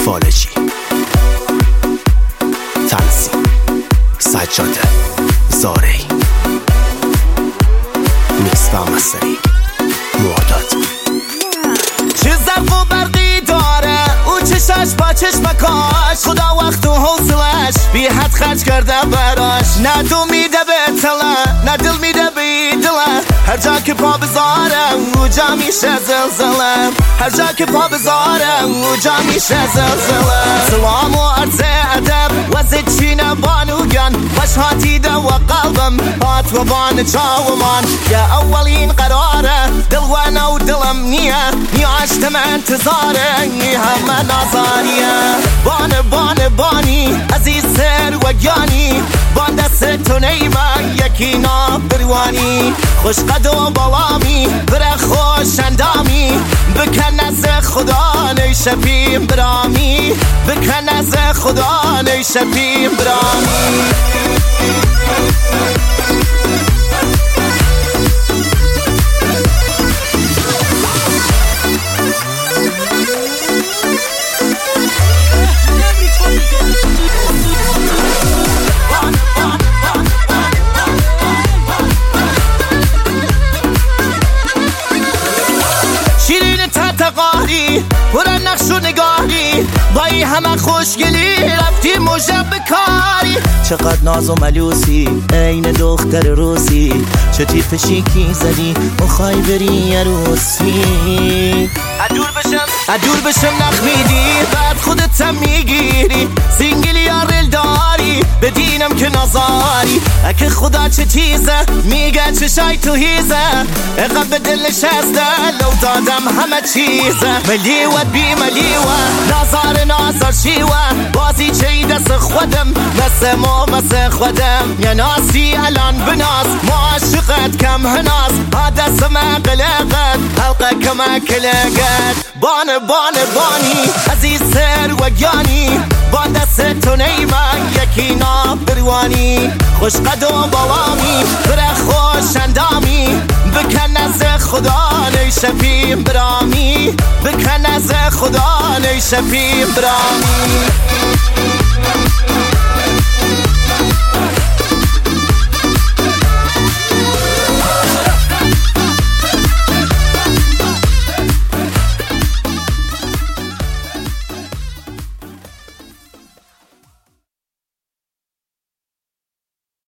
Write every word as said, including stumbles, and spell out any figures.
فالجی، تنظیم سجاده زارعی، میکس و مستری معتاد. چه زرق و برقی داره او چشاش با چشمکاش، خدا وقت و حوصلش بی حد خرج کرده براش. نه دو میده به تله نه دل میده به دله، هر جا که پا بذاره اونجا میشه زلزله، هر جا که پا بذاره اونجا میشه زلزله. سلام و عرض ادب وزد چینه بانوگن، باش هاتیده و قلبم هات و بان چاومان. یا اولین قراره دل و نو دلم نیه، نیاشتم انتظاره همه نازانیه. بان بان بانی عزیز سر و گیانی، بان دست تو نیمه یکی نابروانی. خوش قد و بالامی بره خوش اندامی، بکن از خدا نیشپیم برامی، بکن از خدا نیشپیم برامی. پر نقش و نگاهی بایی همه خوشگلی، رفتی موجب بکاری. چقدر ناز و ملوسی این دختر روسی، چه تیپ شیکی زدی مخوای بری عروسی. ادور بشم ادور بشم نخ میدی بعد خودتم میگیری، سینگلی یا ریل داری بدینم که نازاری. اگه خدا چه چیزه میگه چشای تو هیزه، اقب به دل نشسته لو دادم همه چیزه. ملیوت بی ملیوه نازار نازار شیوه، بازی چی دست خودم مثل ما مثل خودم. یا ناسی الان بناس ما عشقت کم هناس، ها دست ما قلقت حلقه کما کلقت. بان بان بانی عزیز سر و گیانی، بان دست تو نیمه یکی نابروانی. خوش قد و بالامی بره خوش اندامی، بکن از خدا نیشپیم برامی، بکن از خدا نیشپیم برامی.